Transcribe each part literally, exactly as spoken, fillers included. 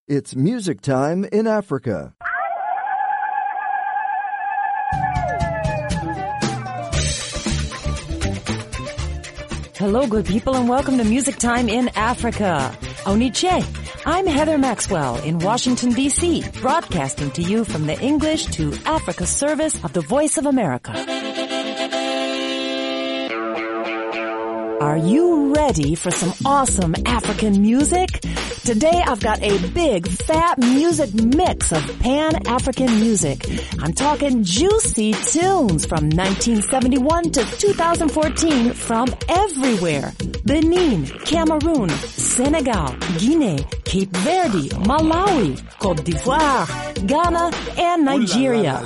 It's music time in Africa. Hello, good people, and welcome to Music Time in Africa. Oniche. I'm Heather Maxwell in Washington, D C, broadcasting to you from the English to Africa service of the Voice of America. Are you ready for some awesome African music? Today I've got a big, fat music mix of Pan-African music. I'm talking juicy tunes from nineteen seventy-one to two thousand fourteen from everywhere. Benin, Cameroon, Senegal, Guinea, Cape Verde, Malawi, Cote d'Ivoire, Ghana, and Nigeria.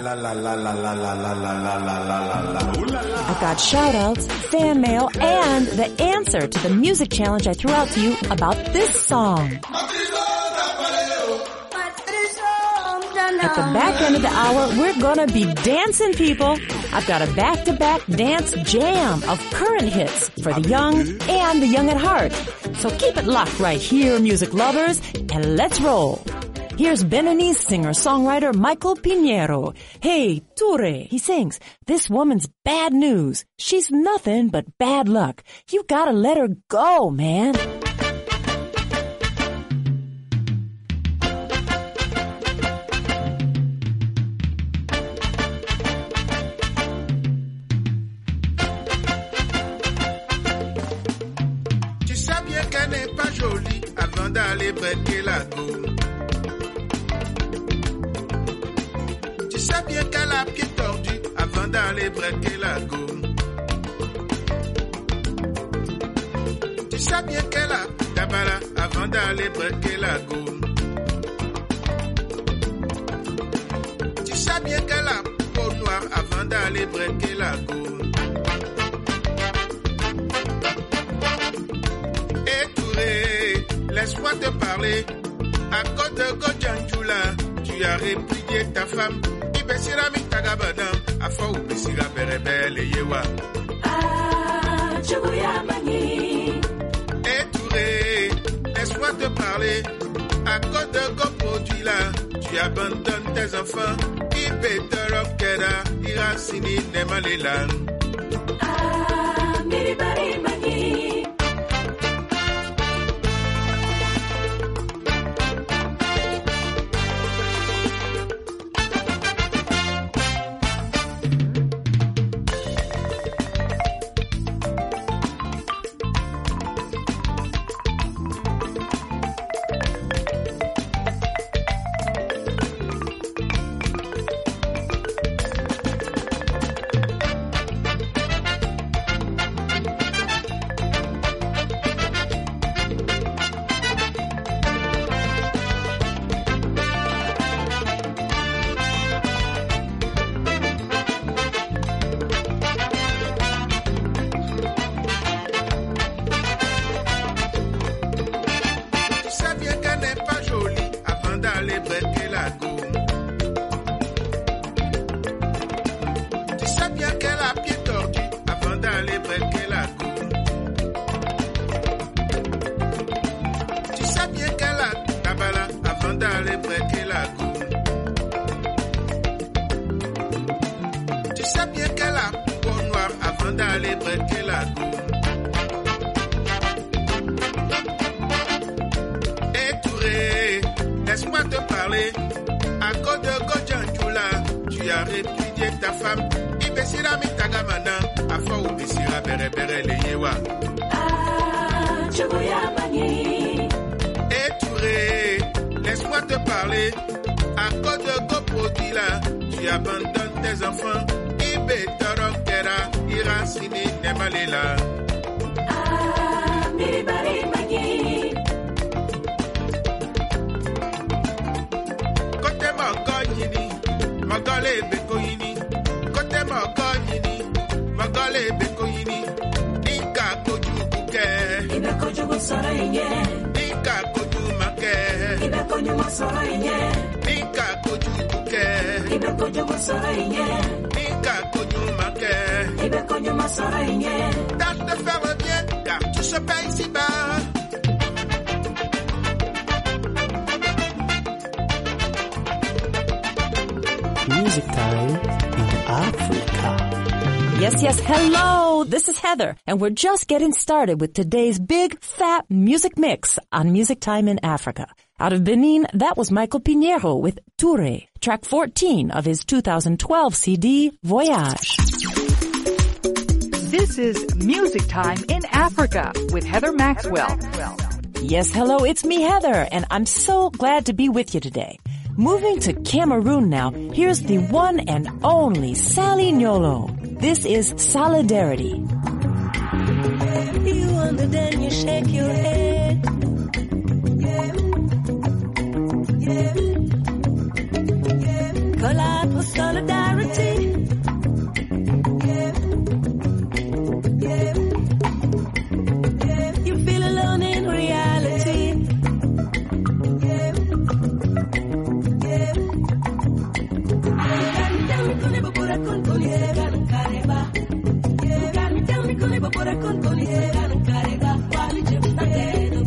I've got shout-outs, fan mail, and the answer to the music challenge I threw out to you about this song. At the back end of the hour, we're gonna be dancing, people. I've got a back-to-back dance jam of current hits for the young and the young at heart. So keep it locked right here, music lovers, and let's roll. Here's Beninese singer-songwriter Michael Pinheiro. Hey, Toure, he sings, this woman's bad news. She's nothing but bad luck. You gotta let her go, man. Tu sais bien qu'elle n'est pas jolie avant d'aller breaker la go. Tu sais bien qu'elle a pied tordu avant d'aller breaker la go. Tu sais bien qu'elle a dabala avant d'aller breaker la go. Tu sais bien qu'elle a peau noire avant d'aller breaker la go. Et Touré, laisse-moi te parler. À cause de Godjanjula, tu as répudié ta femme. Ibesira mitagabana, afa ubesira berebele yewa. Ah, Chuguya Mani. Et Touré, laisse-moi te parler. À cause de Goproduila, tu abandonnes tes enfants. Ibetorokera, Irasini Nemalela. Ah, Miribari Mani. Laisse-moi te parler. À cause de Godjanjula, tu as répudié ta femme. Ibesira mitagamana, afa ubesira bere bere le yewa. Ah, Chuguya Mani. Et Touré, laisse-moi te parler. À cause de Goproduila, tu abandonnes tes enfants. Ibetorokera, Irasini Nemalela. Ah, Miribari Mani. Magale bekoyini, kote maganyini, magale bekoyini, inka koju buke, Ibe koju musoro inye, inka koju make, Ibe koju musoro inye, inka koju buke, Ibe koju musoro inye, inka koju make, Ibe koju musoro inye. Tâche de faire le bien, car tout se paye si bas. Music Time in Africa. Yes, yes, hello! This is Heather, and we're just getting started with today's big, fat music mix on Music Time in Africa. Out of Benin, that was Michael Pinheiro with Touré, track fourteen of his two thousand twelve C D, Voyage. This is Music Time in Africa with Heather Maxwell. Yes, hello, it's me, Heather, and I'm so glad to be with you today. Moving to Cameroon now, here's the one and only Sally Nyolo. This is Solidarity. You wonder, then you shake your head. Yeah. Yeah. Call out for solidarity. Yeah. Yeah. Yeah. You feel alone in reality. Yeah. Yeah. Tell me, kone bapura kon koni segan kareba. Yeah. Tell me, kone bapura kon koni segan kareba. Wali jibta dedo.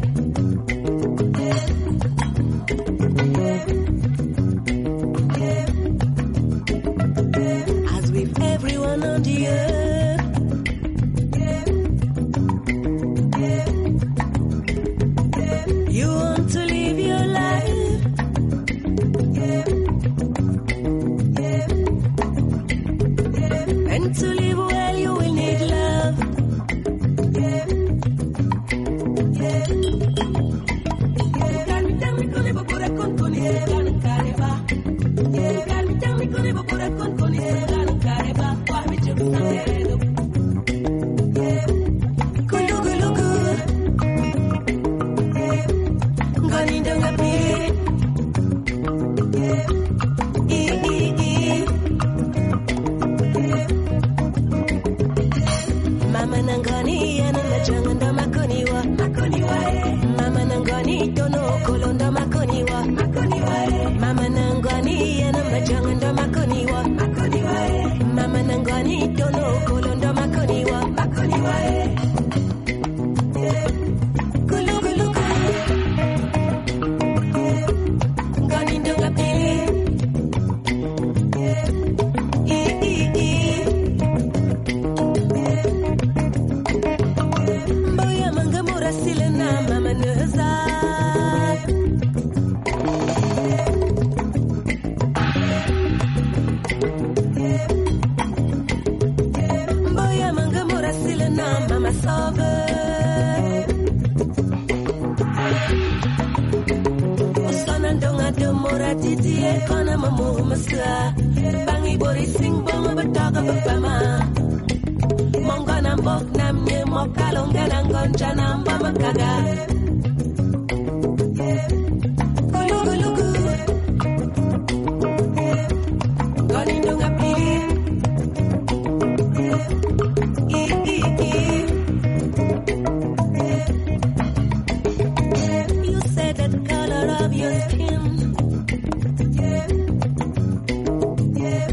As with everyone on the earth, yeah, yeah, yeah. You want to live your life, yeah, yeah, yeah. And to live well, you will need love, yeah, yeah, yeah. Tell me, tell me, kone bapura kon koni segan kareba. Yeah, tell me, tell me, kone bapura kon koni segan kareba. Wali jibta dedo. Yeah, kulugu lugu. Yeah, ngani ndonga piri. Yeah, ee ee ee. Yeah. Mama nangani yana majanga ndo makoniwa, makoniwa eh. Mama nangani dono kolo ndo makoniwa, makoniwa eh. Mama nangani yana majanga ndo makoniwa, makoniwa eh. Mama nangani dono kolo ndo makoniwa, makoniwa eh. Yeah. Kulu kulu kulu. Yeah. Ngani ndonga pili. Yeah. Ee ee ee. Yeah. Mboya mangamura silena mama neza. Mboya mangamura silena mama sobe. Osana ndonga domora titi ekona mamu masa. Bangi bori sing bonga bataga bapama. Mongana mbok namne mokalonga nangonja namba makaga. Yeah. Kulu kulu kulu. Yeah. Goni ndonga pili. Yeah. Ee ee ee. Yeah. Yeah. You said that color of your skin. Yeah. Yeah.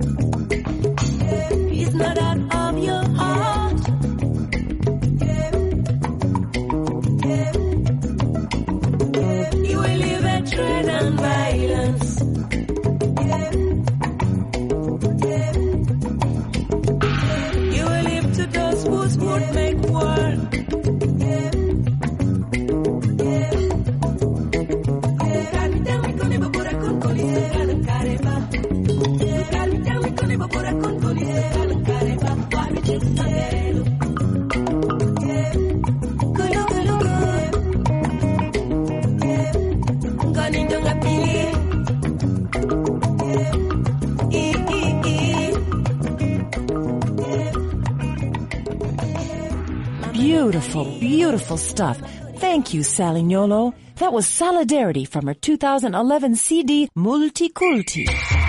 Yeah. It's not out of your heart. Yeah. Yeah. You will live hatred and violence. Yeah. Yeah. You will live to those whose would make war. Yeah. Yeah. Kami tami koni babura kon koni segan kareba. Kami tami koni babura kon koni segan kareba. Wali jibta dedo. Yeah. Kulu kulu kulu. Yeah. Ngani ndonga pili. Yeah. Ee ee ee. Yeah. Beautiful, beautiful stuff. Thank you, Sally Nyolo. That was Solidarity from her two thousand eleven C D, Multiculti.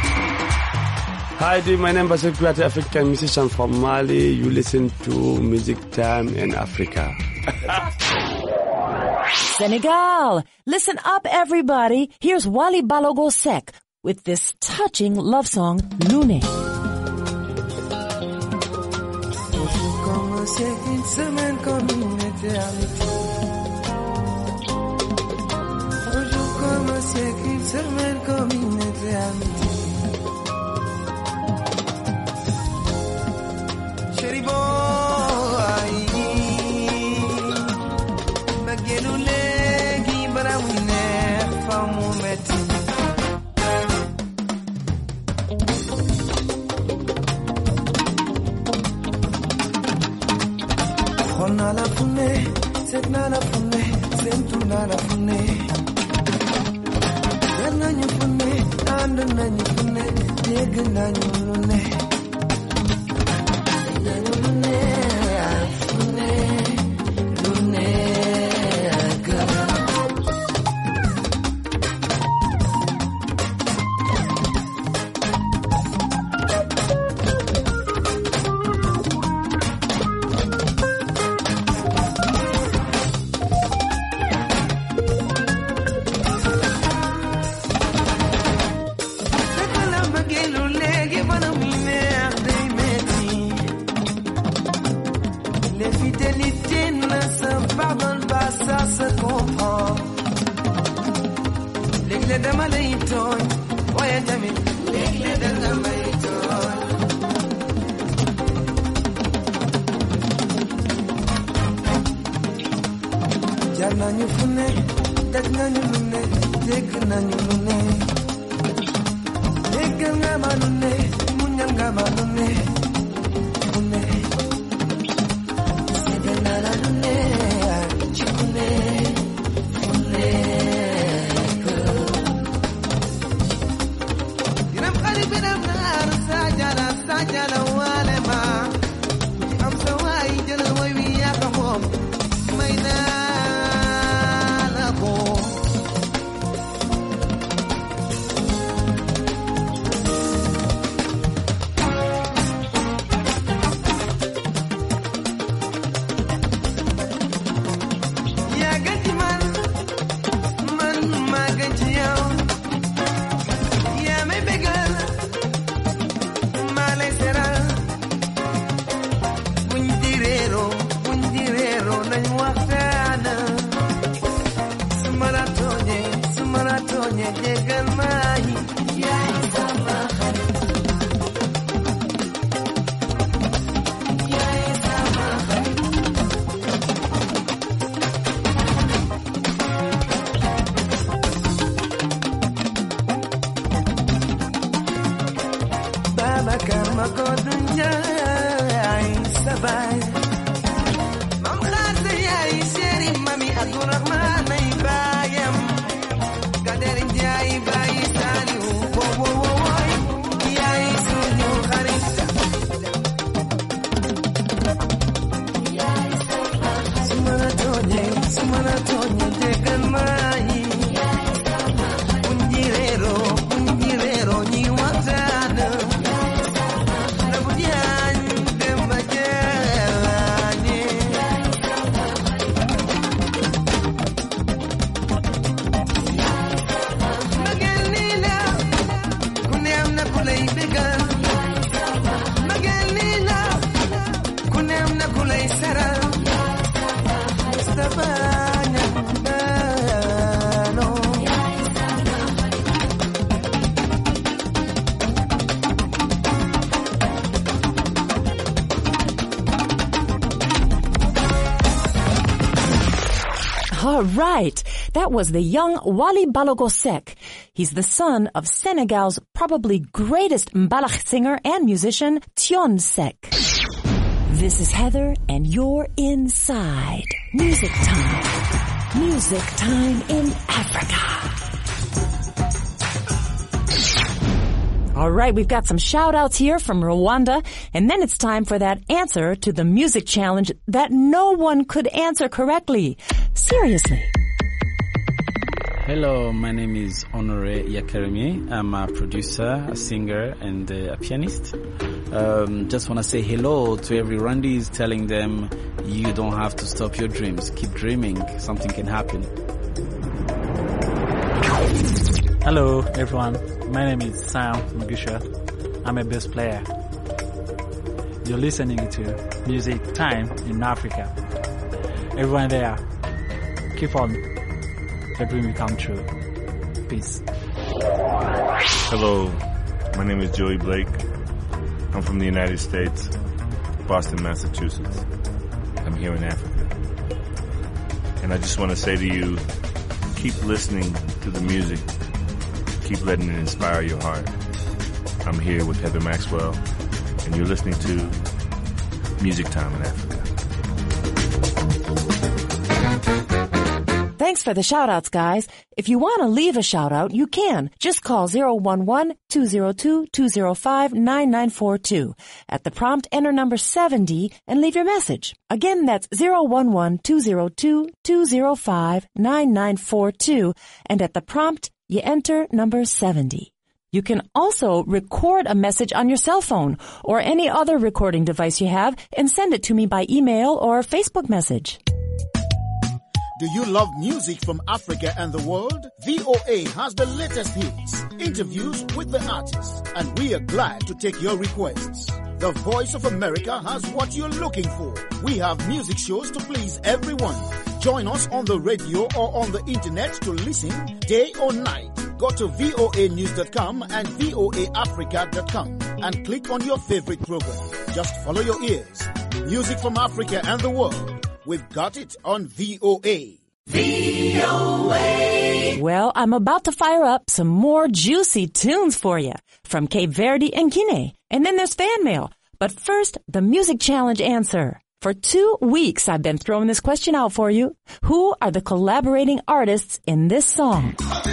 Hi, my name is Great African musician from Mali. You listen to Music Time in Africa. Senegal. Listen up, everybody. Here's Wally Balogo Seck with this touching love song, Lune. fa mu metti Ona la fune set na la fune sentu na la fune Yana nyu fune ando na nyu fune deg na nyu lune All right. That was the young Wally Balago Seck. He's the son of Senegal's probably greatest Mbalax singer and musician, Thione Seck. This is Heather, and you're inside Music Time. Music Time in Africa. All right, we've got some shout-outs here from Rwanda, and then it's time for that answer to the music challenge that no one could answer correctly. Seriously. Hello, my name is Honore Yakaremi. I'm a producer, a singer, and a pianist. Um, just want to say hello to every Rwandese, telling them you don't have to stop your dreams. Keep dreaming. Something can happen. Hello, everyone. My name is Sam Mugisha. I'm a bass player. You're listening to Music Time in Africa. Everyone there, keep on. The dream will come true. Peace. Hello, my name is Joey Blake. I'm from the United States, Boston, Massachusetts. I'm here in Africa. And I just want to say to you, keep listening to the music. Keep letting it inspire your heart. I'm here with Heather Maxwell, and you're listening to Music Time in Africa. Thanks for the shout-outs, guys. If you want to leave a shout-out, you can. Just call zero one one, two zero two, two zero five, nine nine four two. At the prompt, enter number seventy and leave your message. Again, that's zero one one, two zero two, two zero five, nine nine four two. And at the prompt, you enter number seventy. You can also record a message on your cell phone or any other recording device you have and send it to me by email or Facebook message. Do you love music from Africa and the world? V O A has the latest hits, interviews with the artists, and we are glad to take your requests. The Voice of America has what you're looking for. We have music shows to please everyone. Join us on the radio or on the internet to listen day or night. Go to V O A news dot com and V O A africa dot com and click on your favorite program. Just follow your ears. Music from Africa and the world. We've got it on V O A. V O A. Well, I'm about to fire up some more juicy tunes for you from Cape Verde and Guinea. And then there's fan mail. But first, the music challenge answer. For two weeks, I've been throwing this question out for you. Who are the collaborating artists in this song?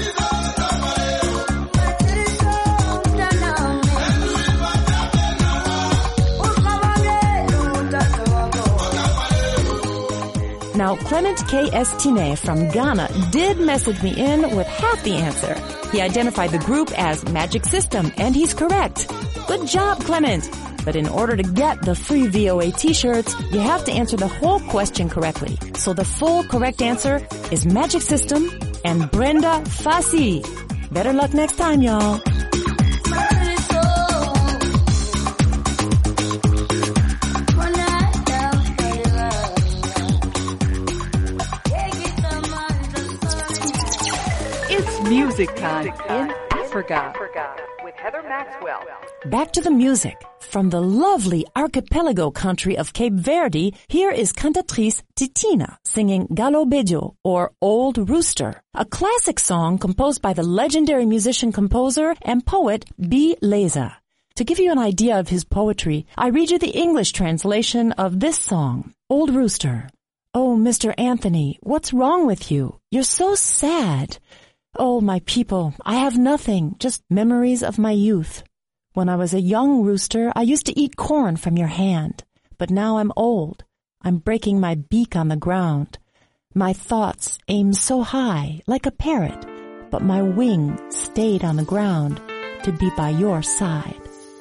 Now, Clement K S. Tine from Ghana did message me in with half the answer. He identified the group as Magic System, and he's correct. Good job, Clement. But in order to get the free V O A t-shirts, you have to answer the whole question correctly. So the full correct answer is Magic System and Brenda Fassie. Better luck next time, y'all. Music Time in Africa with Heather Maxwell. Back to the music. From the lovely archipelago country of Cape Verde, here is cantatrice Titina singing Galo Bejo, or Old Rooster, a classic song composed by the legendary musician-composer and poet B. Leza. To give you an idea of his poetry, I read you the English translation of this song, Old Rooster. Oh, Mister Anthony, what's wrong with you? You're so sad. Oh, my people, I have nothing, just memories of my youth. When I was a young rooster, I used to eat corn from your hand. But now I'm old. I'm breaking my beak on the ground. My thoughts aim so high, like a parrot, but my wing stayed on the ground to be by your side.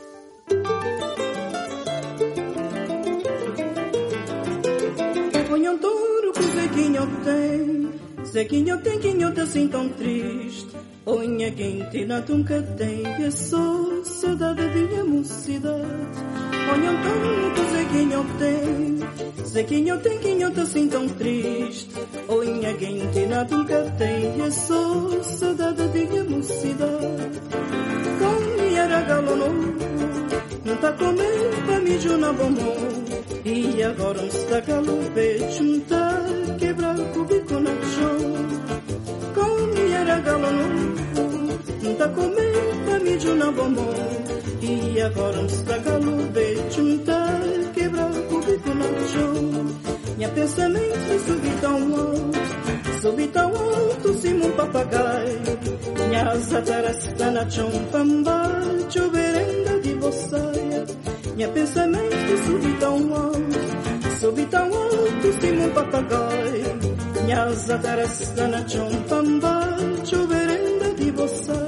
Zequinho tem quinhota assim tão triste. Unha quente na tunca tem. Eu sou saudade da minha mocidade. Olha tanto Zequinho tem. Zequinho tem quinhota assim tão triste. Unha quente na tunca tem. Eu sou saudade da minha mocidade. Com minha regalo novo. Não tá comendo pra me na bombom. E agora não está calo beijo. Não tá quebrar o bico na chão. Com minha regalo novo. Não tá comendo pra me na bombom. E agora não está calo beijo. Não tá quebrar o bico na chão. Minha pensamento é subir tão alto. Subir tão alto, cima um papagaio. Minha asa está na chão. Pamba, choverenda de você. Minha pensamento é subir tão alto. Subir tão alto, cima um papagaio. Minha asa está na chão. Pamba, choverenda de você.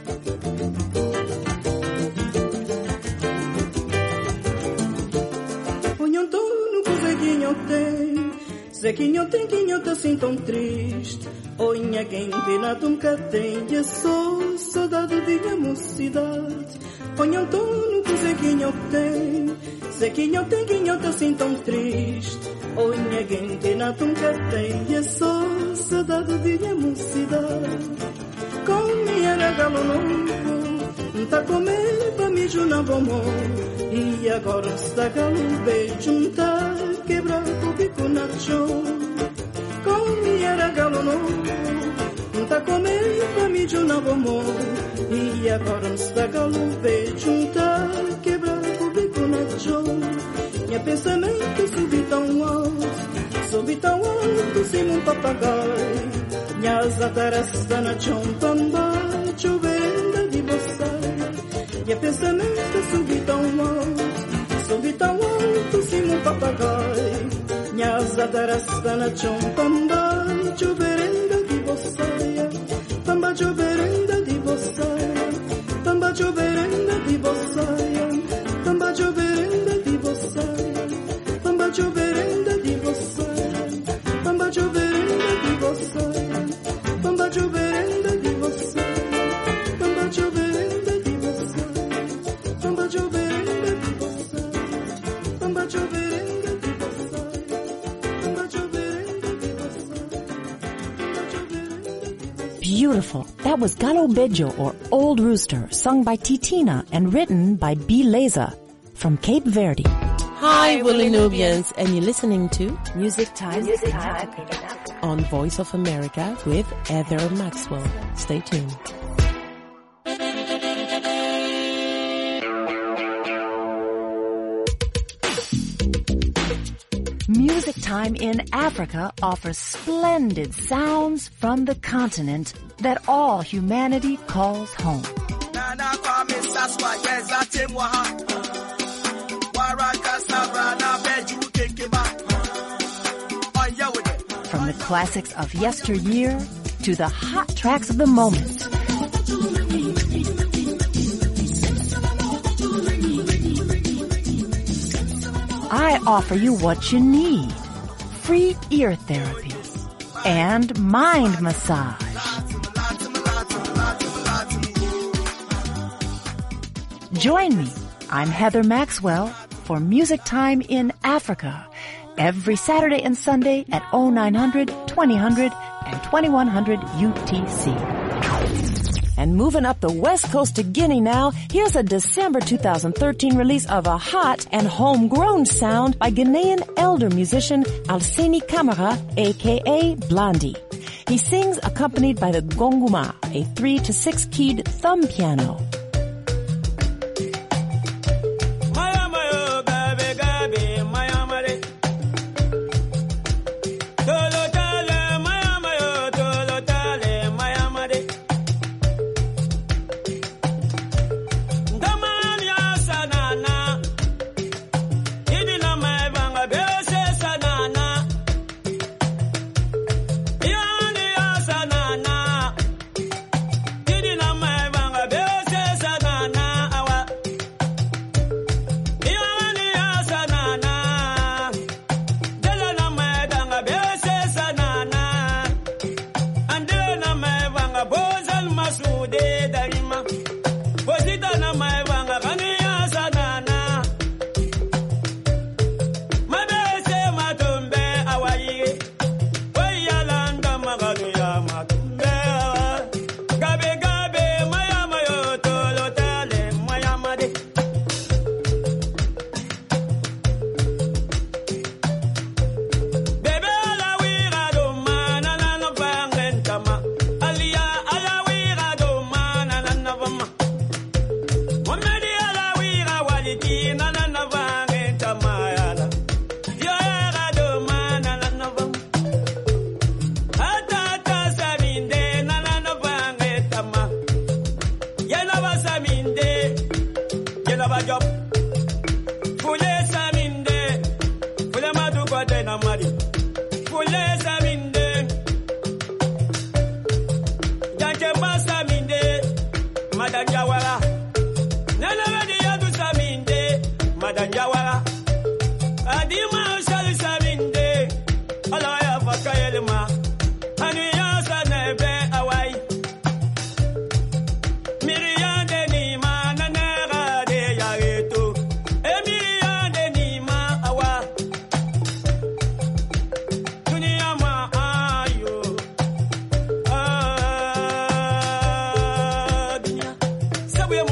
Zequinho tem quinhota assim tão triste. Unha quente na tunca tem. Eu sou saudade de minha mocidade. Olha o tono que Zequinho tem. Zequinho tem quinhota assim tão triste. Unha quente na tunca tem. Eu sou saudade de minha mocidade. Com minha regalo novo. Não tá comendo pra me na bombom. E agora está galo beijo. Não tá quebrar o bico na chão. Com minha regalo novo. Junta comigo, me de um novo amor. E agora nos dá calor, junta, quebrar o público na show. Minha pensamento subi tão alto, subi tão alto, sim um papagaio. Minha asa tarasta na chompamba, chovendo de você. Minha pensamento subi tão alto, subi tão alto, sim um papagaio. Minha asa tarasta na chompamba, chovendo de você. Pamba chovendo de você. Pamba chovendo de você. Pamba chovendo de você. Pamba chovendo de você. Pamba chovendo de você. Pamba chovendo de você. Pamba chovendo de você. Pamba chovendo de você. Pamba chovendo de você. Pamba chovendo de você. Beautiful. That was Galo Bejo, or Old Rooster, sung by Titina and written by B. Leza from Cape Verde. Hi, Willie Nubians, and you're listening to Music Time, Music Time on Voice of America with Heather Maxwell. Stay tuned. Music Time in Africa offers splendid sounds from the continent that all humanity calls home. From the classics of yesteryear to the hot tracks of the moment. I offer you what you need. Free ear therapy and mind massage. Join me. I'm Heather Maxwell for Music Time in Africa every Saturday and Sunday at oh nine hundred, twenty hundred, and twenty-one hundred U T C. And moving up the west coast to Guinea now, here's a December two thousand thirteen release of a hot and homegrown sound by Ghanaian elder musician Alseni Camara, aka Blondie. He sings accompanied by the gonguma, a three to six keyed thumb piano. We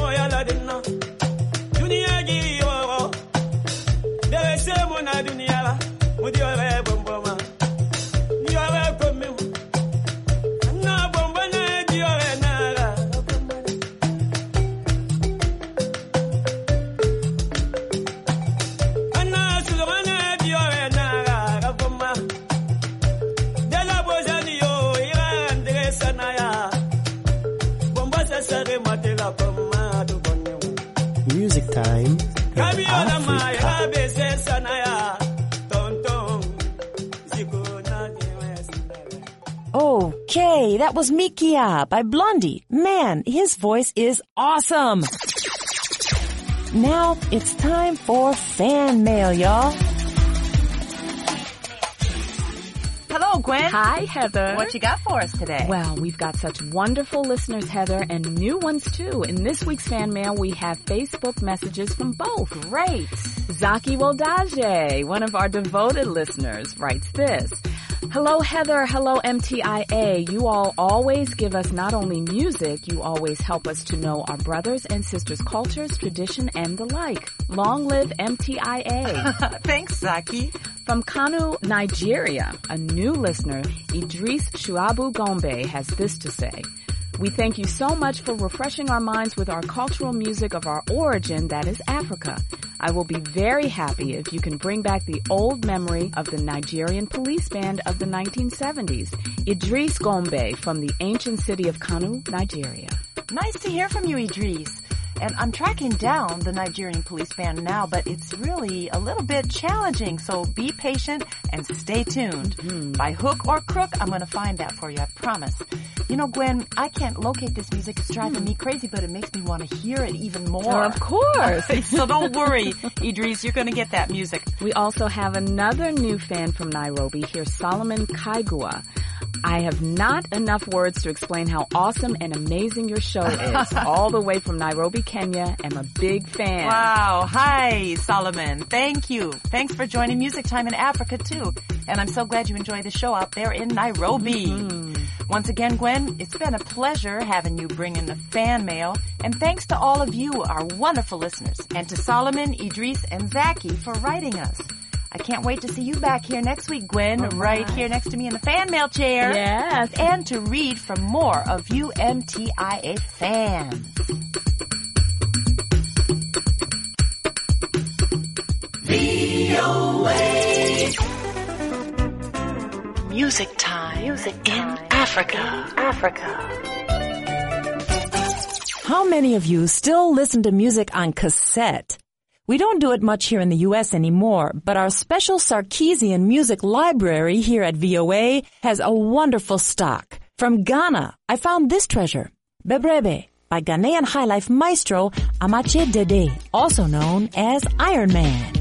Music time in Africa. Okay, that was Mikia by Blondie. Man, his voice is awesome. Now it's time for fan mail, y'all. Hello, Gwen. Hi, Heather. What you got for us today? Well, we've got such wonderful listeners, Heather, and new ones too. In this week's fan mail, we have Facebook messages from both. Great. Zaki Woldaje, one of our devoted listeners, writes this. Hello, Heather. Hello, M T I A. You all always give us not only music, you always help us to know our brothers and sisters' cultures, tradition, and the like. Long live M T I A. Thanks, Zaki. From Kano, Nigeria, a new listener, Idris Shuabu Gombe, has this to say. We thank you so much for refreshing our minds with our cultural music of our origin, that is Africa. I will be very happy if you can bring back the old memory of the Nigerian police band of the nineteen seventies. Idris Gombe from the ancient city of Kano, Nigeria. Nice to hear from you, Idris. And I'm tracking down the Nigerian police band now, but it's really a little bit challenging, so be patient and stay tuned. Mm-hmm. By hook or crook, I'm going to find that for you, I promise. You know, Gwen, I can't locate this music. It's driving mm. me crazy, but it makes me want to hear it even more. Oh, of course. So don't worry, Idris, you're going to get that music. We also have another new fan from Nairobi. Here's Solomon Kaigua. I have not enough words to explain how awesome and amazing your show is. All the way from Nairobi, Kenya. I'm a big fan. Wow. Hi, Solomon. Thank you. Thanks for joining Music Time in Africa, too. And I'm so glad you enjoy the show out there in Nairobi. Mm-hmm. Once again, Gwen, it's been a pleasure having you bring in the fan mail. And thanks to all of you, our wonderful listeners. And to Solomon, Idris, and Zaki for writing us. I can't wait to see you back here next week, Gwen, right. right here next to me in the fan mail chair. Yes. And to read from more of you M T I A fans. V O A Music time. Music time. In Africa. Africa. How many of you still listen to music on cassette? We don't do it much here in the U S anymore, but our special Sarkeesian music library here at V O A has a wonderful stock. From Ghana, I found this treasure, Bebrebe, by Ghanaian highlife maestro Amache Dede, also known as Iron Man.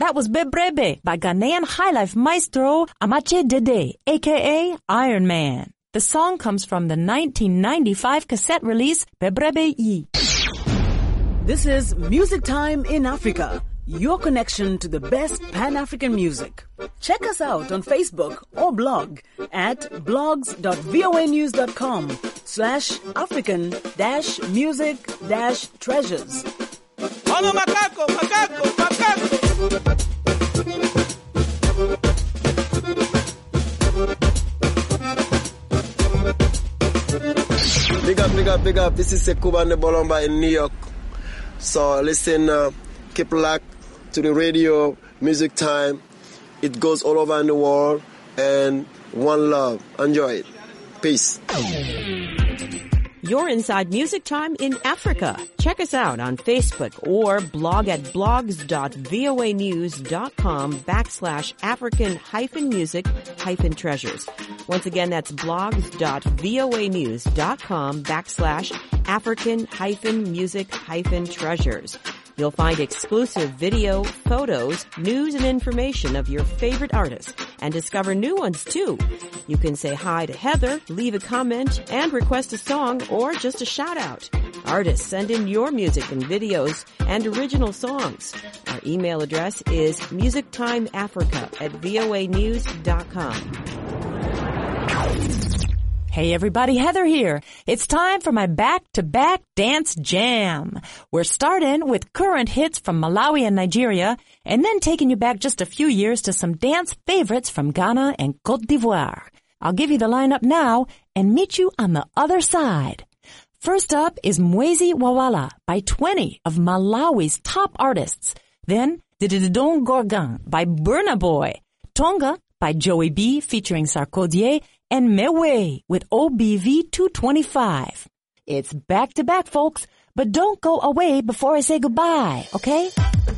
That was Bebrebe by Ghanaian highlife maestro Amache Dede, aka Iron Man. The song comes from the nineteen ninety-five cassette release Bebrebe Yi. This is Music Time in Africa, your connection to the best Pan-African music. Check us out on Facebook or blog at blogs.voanews.com slash African dash music dash treasures. Hola, macaco, macaco, macaco. Big up, big up, big up. This is Sekuba Nebolomba in New York. So listen, uh, keep locked to the radio, Music Time. It goes all over in the world. And one love. Enjoy it. Peace. You're inside Music Time in Africa. Check us out on Facebook or blog at blogs.voanews.com backslash African hyphen music hyphen treasures. Once again, that's blogs.voanews.com backslash African hyphen music hyphen treasures. You'll find exclusive video, photos, news, and information of your favorite artists and discover new ones too. You can say hi to Heather, leave a comment, and request a song or just a shout out. Artists, send in your music and videos and original songs. Our email address is musictimeafrica at voanews dot com. Hey everybody, Heather here. It's time for my back-to-back dance jam. We're starting with current hits from Malawi and Nigeria, and then taking you back just a few years to some dance favorites from Ghana and Côte d'Ivoire. I'll give you the lineup now and meet you on the other side. First up is Mwezi Wawala by twenty of Malawi's top artists. Then Dididon Gorgan by Burna Boy. Tonga by Joey B featuring Sarkodie, and Mewe with O B V two twenty-five. It's back to back, folks, but don't go away before I say goodbye, okay?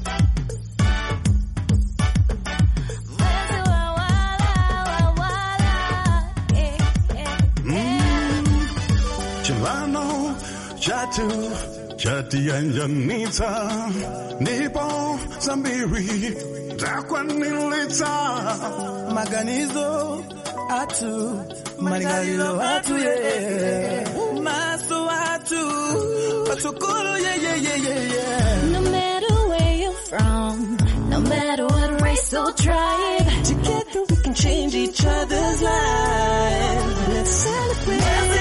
Chilano, Chatu, Chati and Janita, Nipo, Zambiri, Dakwanilita, Maganizo, Atu, Manigalilo Atu, yeah. Maso Atu, Patukolo, yeah, yeah, yeah, yeah, yeah. No matter where you're from, no matter what race or tribe, together we can change each other's lives. Let's celebrate.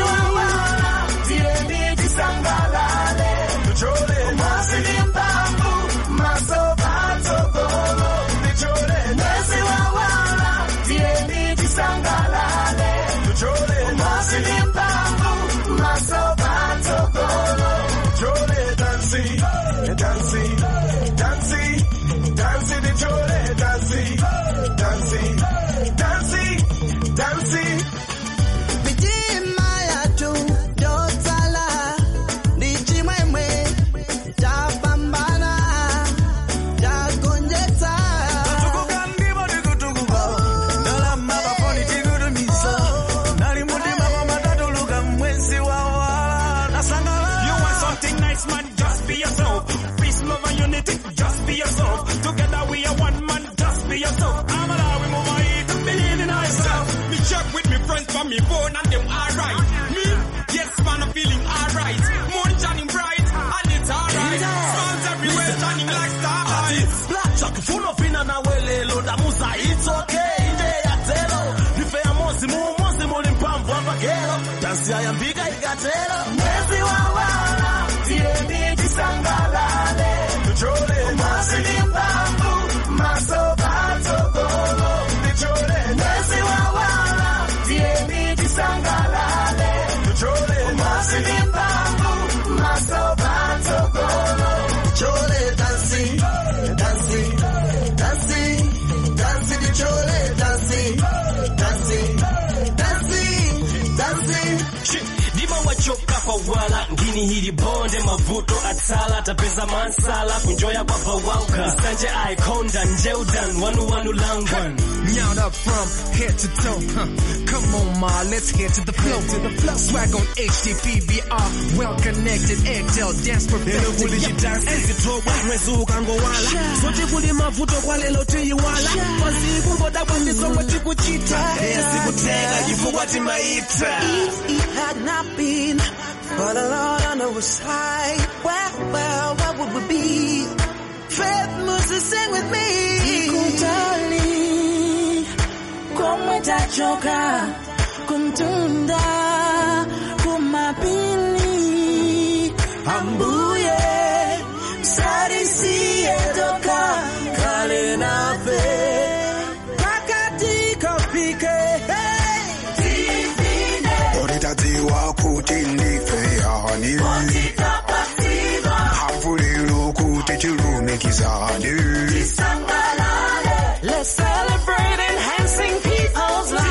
Me phone and them alright. Me, yes man, I'm feeling alright. Moon shining bright and it's alright. Stars everywhere shining like stars. Black chuck full of in and away load of musa. It's okay, they are telo. The fair mosi mo mosi mo limpam for bagero. Dance I am bigger, you got telo. Mesi wawala, tieni tisangalale. Chole masi limpambu, maso bato golo. Chole mesi wawala, tieni sangalale, chole masilipambu, masobato golo. Chole dancing, dancing, dancing, dancing, the chole dancing, dancing, dancing, dancing. Dima wa choka wala ngini hili bonde mavuto atala tapeza mansala kunjoya baba wauka sanje ikonda njeudan wanu wanu langwan Nyowed up from head to toe, huh? Come on, ma, let's head to the flow. To the flow. Swag on H D P V R, well connected, Excel dance perfected. Lelo dance ezithoba mwezuka ngowala. Sothi kuli mavuto kwalelo tiyiwala. Kwazi kungoda kwaniso mwethi kuchita. Eyasikuthenga yivukwathi mayitha. It had not been for the Lord on our side. Well, well, what would we be? Faith must sing with me. Sikutali kumetachoka kumtunda kumapili ambuye sarisi etoka kale nafe pakati kopike tifine Oritaziwa kutilife yani Otika pasiva Hamfulilo kutichirume kizani Tisangalale Let's celebrate enhancing people's lives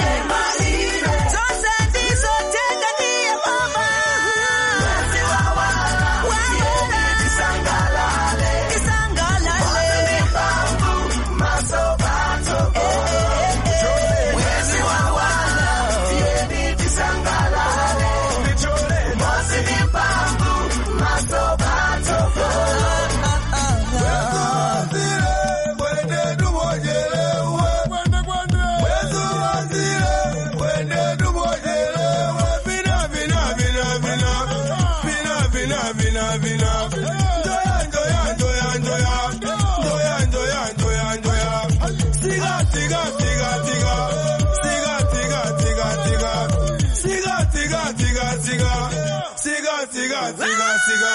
Siga, siga, siga.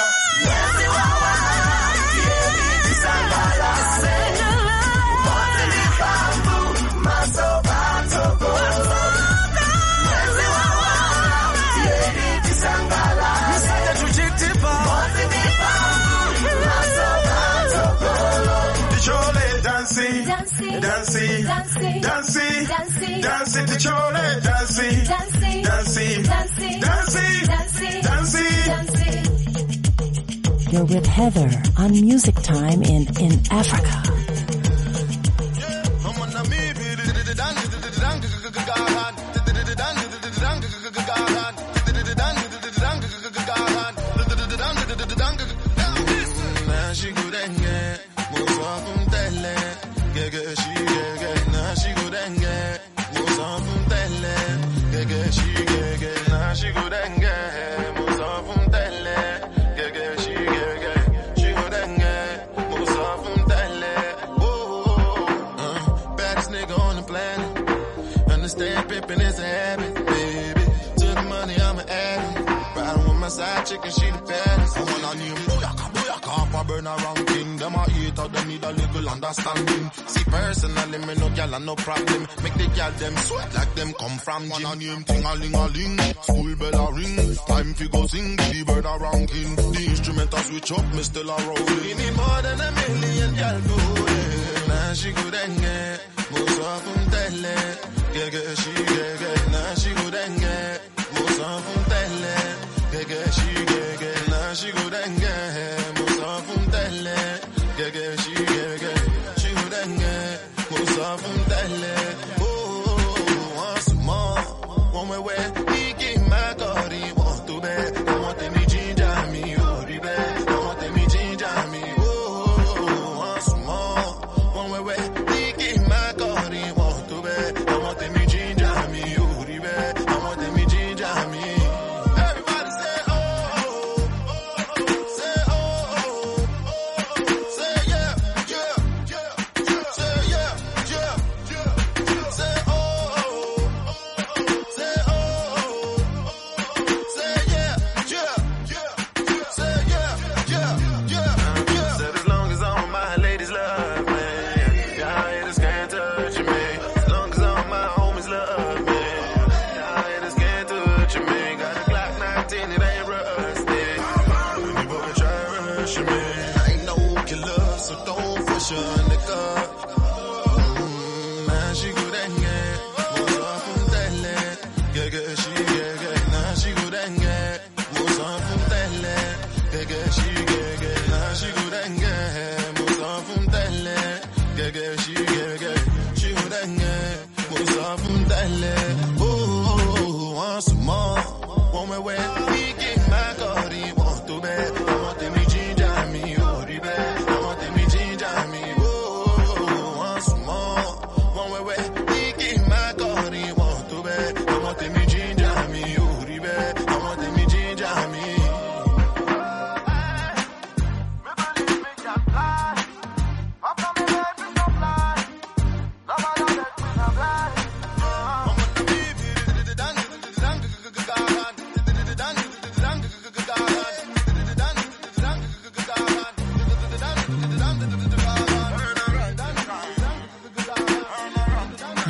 Dancing, dancing, dancing, dancing, dancing, the chole, dancing, dancing, dancing, dancing, dancing, dancing. You're with Heather on Music Time in, in Africa. Side chicken, she the best. I wanna name Booyaka, Booyaka, for burn around king. Them a eat out, them need a little understanding. See personally, me no gyal and no problem. Make the gyal them sweat like them come from gym. Wanna name ting-a-ling-a-ling, school bell a ring. Time fi go sing, the bird around king. The instrument a switch up, me still a rolling. We need more than a million gyal do it. Now she go denge, most of them tell it. Yeah, yeah, she, yeah, yeah. Now she go denge, most of them tell it. Gege she gege, na she go denge, musa funtele. Gege she gege, she go denge, musa funtele. Oh, once more, one way way, he came my God, he want to bed. I want them to ginger me, oh, the bed. I want them to ginger me, oh, once more, one way way, he came my God, he want to bed. I want them to ginger me, oh, the bed. I want them to ginger me.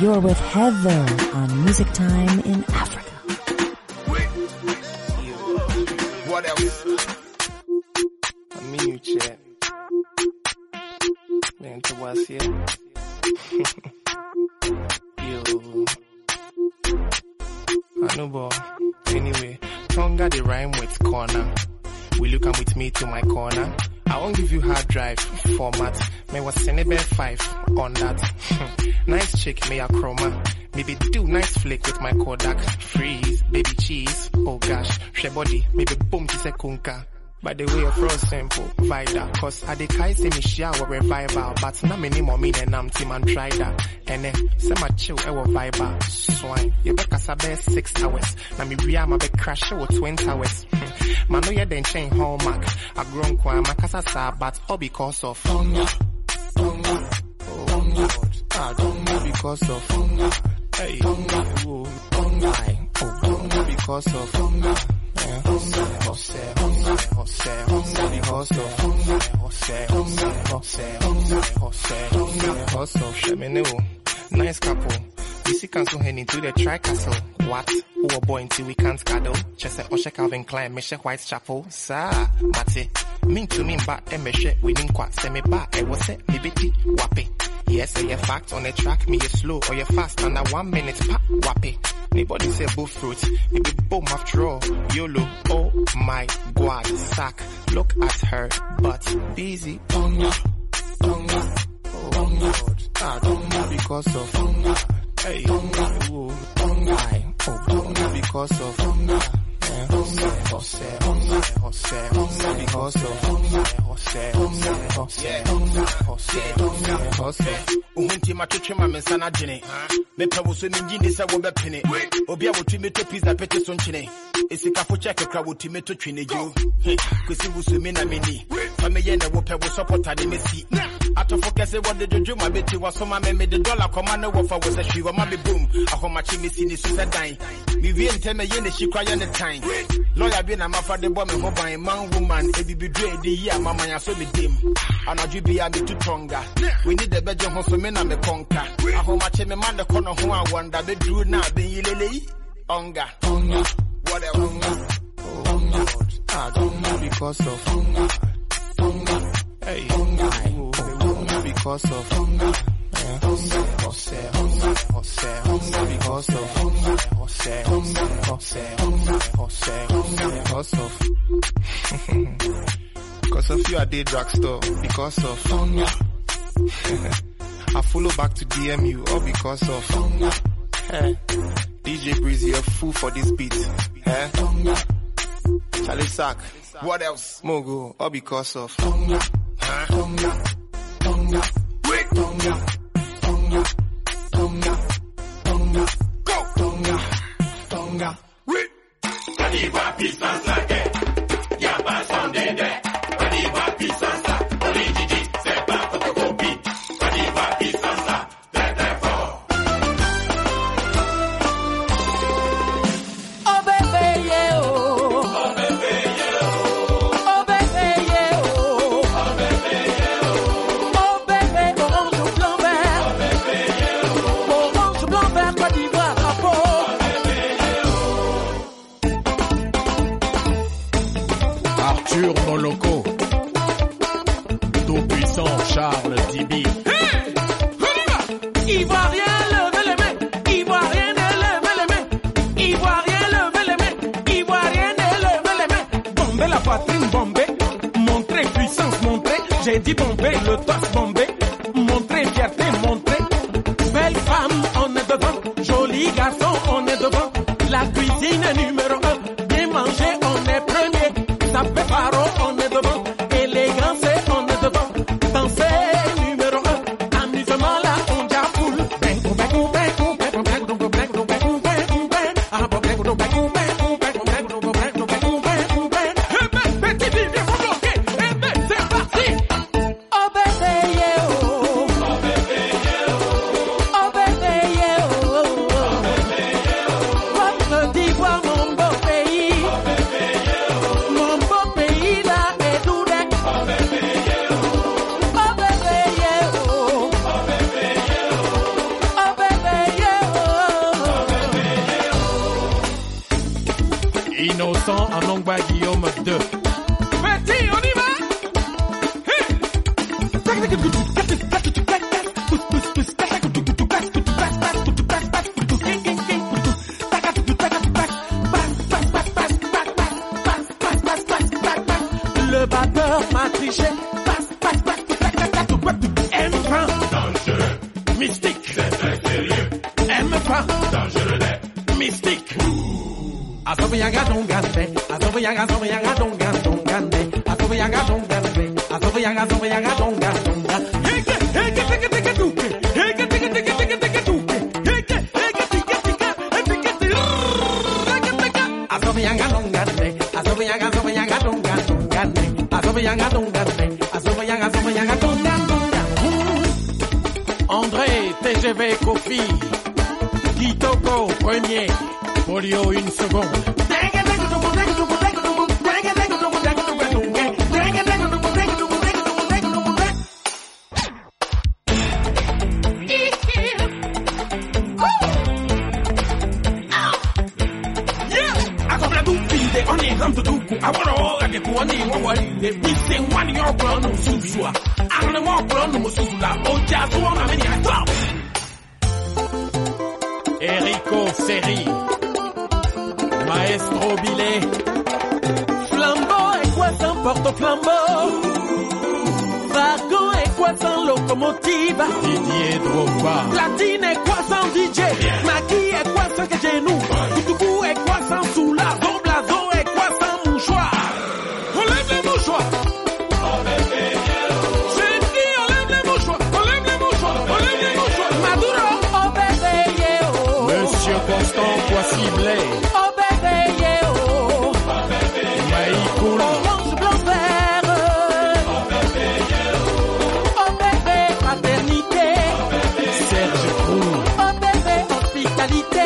You're with Heather on Music Time in Africa. What else? I mean you, chat. Man, to what's here? Yo. I know, boy. Anyway, Tonga the rhyme with corner. Will you come with me to my corner? I won't give you hard drive format. May was Senebe five on that. Nice chick, may a chroma. Maybe do nice flick with my Kodak. Freeze, baby cheese. Oh gosh, she body. Maybe boom to sekunka. By the way, of raw simple, Vida. Cause I de kai say me shower revival. But na many more mean and I'm team and try that. And then, say my chill, ewa viber. Swine. You better sabe six hours. Na me ria ma be crash with twenty hours. Man, no ya den chain hallmark. I grown kwa makasa sa, but all because of Tonga. Tonga. Oh, ah, Tonga because of Tonga. Hey, Tonga. Oh, Tonga. Oh, Tonga because of Tonga. Jose, Jose, Jose, Jose, Jose, because of Jose, Jose, Jose, Jose, Jose, Jose, Shemenu. Nice couple. You see, cancel heading to the tri-castle. What? Who a boy until we can't cuddle? Just say, Osha Calvin Klein, Meshe Whitechapel. Sa, Mate. Mean to me, but a Meshe, we didn't quite say me back. It was it, me bitty, wappy. Yes, say a fact on the track, me you slow or you fast under one minute, pop, wappy. Anybody say bull fruit, it be boom after all. YOLO, oh my god, sack. Look at her butt, busy. Tonga, Tonga, Tonga, ah, Tonga because of Tonga. Hey, Tonga, oh, Tonga, oh, Tonga because of Tonga. Jose, Jose, Jose, Jose, Jose, because of Jose, Jose, Jose, Jose, Jose, Jose. Uhunti matuche ma mensana jene. Me pe wo so ni ngini se wo be pene. Obi a wo twi meto pizza pete so nchene. Esika fo check kra wo twi meto twene jo. Kwesi wo so me na meni. Fa me ye na wo pe wo supporter de mesi. Atofo kese wo de jojo ma beti wo so ma me me de dollar koma na wo fa wo se hwi wo ma be boom. Ahoma chi mesi ni so se dan. Mi wie ntem ye na shi kwa ye ne time. Lawyer be na mafa de bo me ho ban man woman e bi bi dre de yi amama ya so me dem. Anaju bi ya me to Tonga. We need the beje ho so me na me konka. Ahoma che me man de kono ho a wonder be dru na be yilele. Onga. Tonga. What else? Tonga. Tonga. Ah, Tonga because of Tonga. Tonga. Hey. Tonga. Tonga because of Tonga. Jose, Jose, Jose, Jose, Jose, because of Jose, Jose, Jose, Jose, Jose, because of because of you I did drugstore, because of Tonga. I follow back to D M U, all because of Tonga. Hey, D J Breezy, you're a fool for this beat. Hey, Tonga. Charlie Sack, what else? Mogo, all because of Tonga. Tonga, Tonga, wait, Tonga. Tonga, Tonga, Tonga, go, Tonga, Tonga, wait. Kadiba pisa sake, yaba sondede. Kadiba pisa sa, olijiji sepa fotokopi. Kadiba pisa sa, therefore. Oh baby yeah oh, oh baby yeah oh, oh baby yeah oh, oh baby yeah oh, oh baby oh je plombe. Arthur Moloko, tout-puissant Charles Dibi. Hey! Ivoirien, levez les mains! Ivoirien, levez les mains! Ivoirien, levez les mains! Ivoirien, levez les mains! Bombez la poitrine, bombez! Montrez puissance, montrez! J'ai dit bomber, le torse bombé! Montrez fierté, montrez! Belle femme, on est devant! Joli garçon, on est devant! La cuisine numéro un! Bien manger, on est premier! Tapez paro, on est devant. Élégance, on est devant. Danser, numéro un. Amusement, là, on jafoule. Bang, bang, bang, bang, bang, bang, bang, bang, bang, bang, bang, bang. Ah, bang, bang, bang, bang, bang, bang, bang, bang, bang, bang. Eh ben, petit bébé, vous bloquez. Eh ben, c'est parti. Oh bébé, yeah, oh. oh baby yeah oh, Oh bébé, yeah, oh. oh baby yeah oh, Côte d'Ivoire, mon beau pays. oh baby yeah oh. Innocent en Ongba Guillaume deux. Merci, on y va. Le batteur m'a triché. M vingt. Dangereux. Mystique. C'est très sérieux. M vingt. Dangereux. Mystique. Asobianga dongande. Asobianga asobianga dongande dongande. Asobianga dongande. Asobianga asobianga dongande dongande. Heke heke heke heke duke. Heke heke heke heke heke duke. Heke heke heke heke heke heke. Asobianga dongande. Asobianga asobianga dongande dongande. Asobianga dongande. Asobianga asobianga dongande dongande. André, T G V Kofi. Kitoko, premier. Polio, une seconde. Erico Ferri, Maestro Billet, Flambeau et quoi sans porte-flambeau, Wagon et quoi sans locomotive, Didier Drogba, Platine et quoi sans D J, Naki et quoi sans que genou, Toutougou et quoi sans soula, Don Blazo et quoi sans mouchoir. On lève les mouchoirs. J'ai dit on lève les mouchoirs, on lève les mouchoirs, on lève les mouchoirs. Maduro, oh bébé, yeah, oh. Monsieur Constant Poissy-Blais, Oh bébé, yeah, oh. Maïkoul, Orange blanc vert. Oh bébé, yeah, oh. Oh bébé, fraternité. Serge Crou, Oh bébé, hospitalité.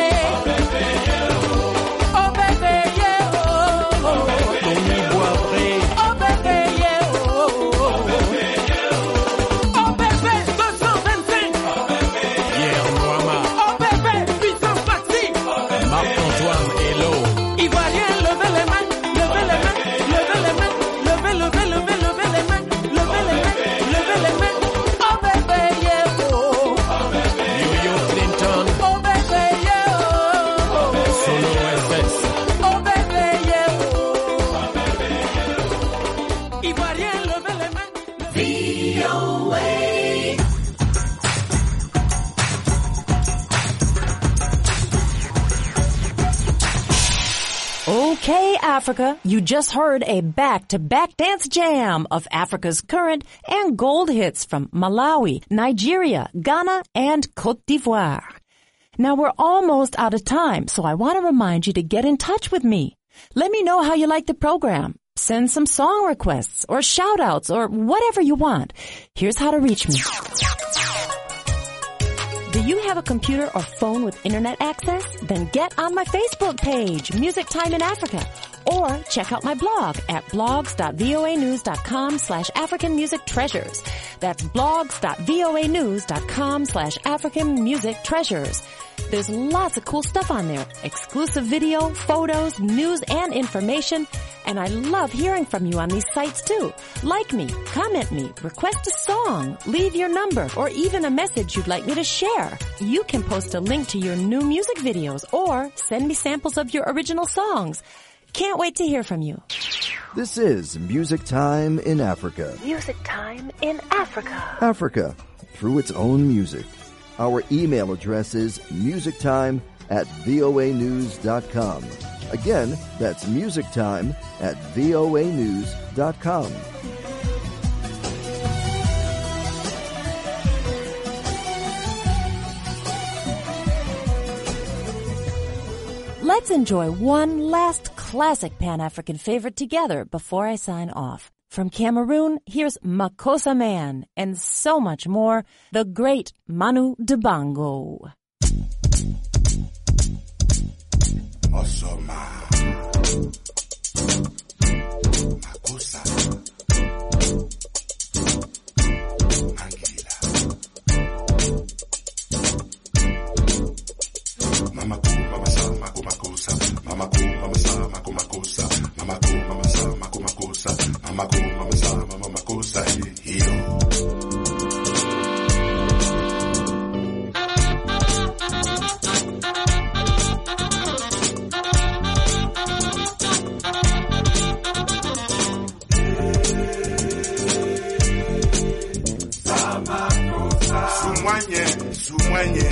Oh bébé, yeah, oh. Tony Boivré, Oh bébé, yeah, oh. Oh bébé, deux cent vingt-cinq. Pierre Noama, Oh bébé, puissance maxi. Marc-Antoine Hello, Ivoirien, levez les mains, levez les mains, levez les mains, levez, levez, levez, levez les mains, levez les mains, levez les mains. Oh bébé, yeah, oh. Yo-Yo Clinton, Oh bébé, yeah, oh. Solo S S, Oh bébé, yeah, oh. Ivoirien, levez les mains. V O A. Okay, Africa, you just heard a back-to-back dance jam of Africa's current and gold hits from Malawi, Nigeria, Ghana, and Côte d'Ivoire. Now we're almost out of time, so I want to remind you to get in touch with me. Let me know how you like the program. Send some song requests or shout-outs or whatever you want. Here's how to reach me. Do you have a computer or phone with internet access? Then get on my Facebook page, Music Time in Africa, or check out my blog at blogs.voanews.com slash African Music Treasures. That's blogs.voanews.com slash African Music Treasures. There's lots of cool stuff on there. Exclusive video, photos, news, and information. And I love hearing from you on these sites too. Like me, comment me, request a song, leave your number, or even a message you'd like me to share. You can post a link to your new music videos or send me samples of your original songs. Can't wait to hear from you. This is Music Time in Africa. Music Time in Africa. Africa, through its own music. Our email address is musictime at voa news dot com. Again, that's musictime at voa news dot com. Let's enjoy one last classic Pan-African favorite together before I sign off. From Cameroon, here's Makossa Man, and so much more, the great Manu Dibango. Osoma Makossa Angela Mama Ku Mama Sa Mako Makossa Mama Ku Mama Sa Mako Makossa Mama ko, mama sa, mama ko sa hiyo. Sumwanye, sumwanye.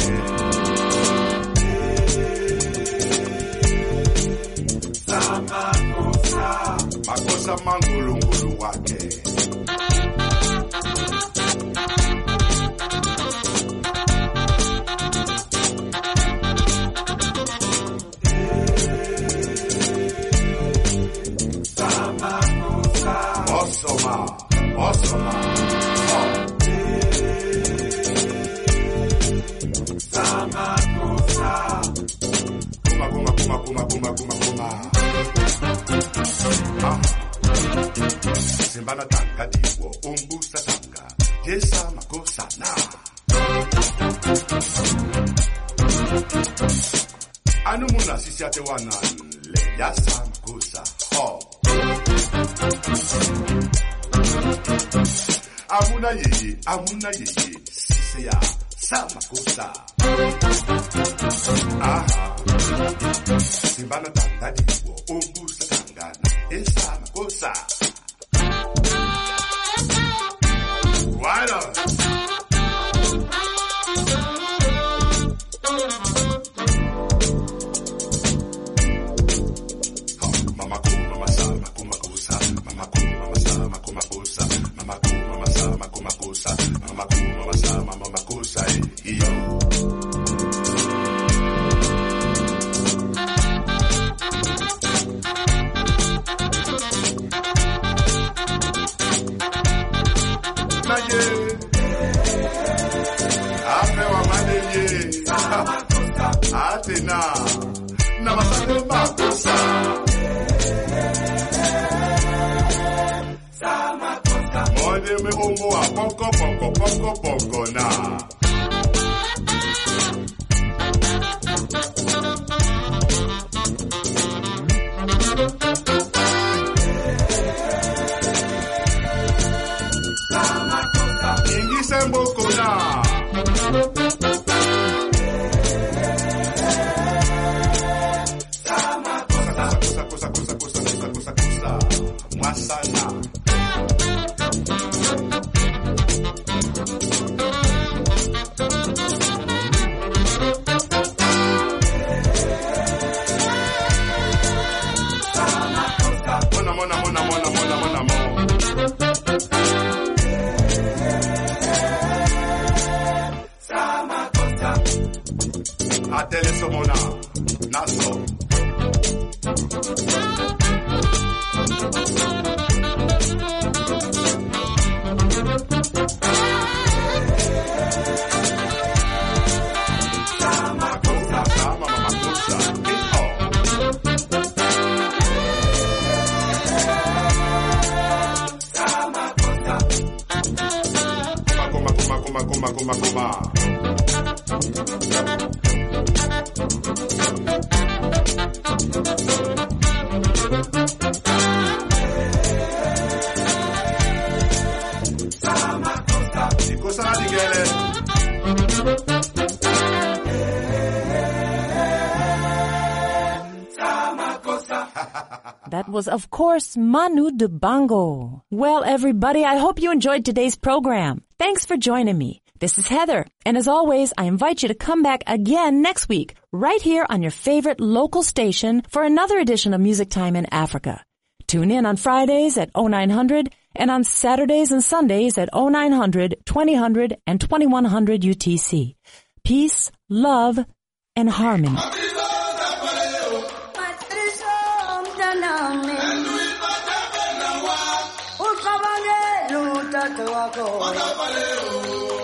Makosa, makosa mangulungulu wake. Osoma, osoma. Kuma, kuma, kuma, kuma, kuma, kuma, kuma. Ah. Simbana tanga diwo, umbusa tanga. Yesa makosa na. Anu muna sisi ate wana le yasa makosa. Oh. Amuna yeye, amuna yeye, sisi ya sama kosa. Aha. Simbana tanga diwo, umbusa tanga na esa makosa. Right on. Mama ko, mama sa, mama ko sa, mama ko, mama sa, mama ko sa, mama ko, mama sa, mama ko sa, mama ko, mama sa, mama ko sa, iyo. Naye, apewa madeye, atena, namasake makosa. Mone me omo a poko poko poko poko na. Ingi semboko na. Kusa kusa kusa kusa kusa kusa kusa kusa masana. Mona mona mona mona mona mona mo. Atele somona naso. Kuma kuma kuma kuma. That was, of course, Manu Dibango. Well, everybody, I hope you enjoyed today's program. Thanks for joining me. This is Heather, and as always, I invite you to come back again next week, right here on your favorite local station for another edition of Music Time in Africa. Tune in on Fridays at oh nine hundred and on Saturdays and Sundays at oh nine hundred, twenty hundred, and twenty-one hundred U T C. Peace, love, and harmony. Wako